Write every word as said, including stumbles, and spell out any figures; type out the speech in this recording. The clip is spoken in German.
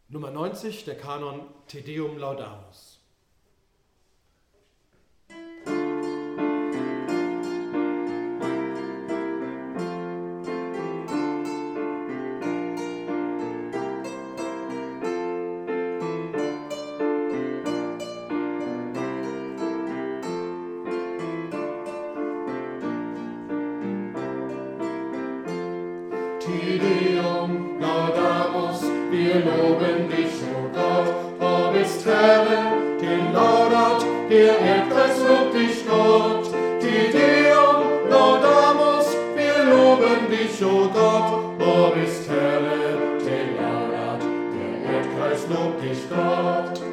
Nummer neunzig, der Kanon Te Deum Laudamus. Te Deum Laudamus, wir loben dich, o Gott, du bist Herr, den Laudat, der Erdkreis lobt dich, Gott. Te Deum Laudamus, wir loben dich, o Gott, du bist Herr, den Laudat, der Erdkreis lobt dich, Gott.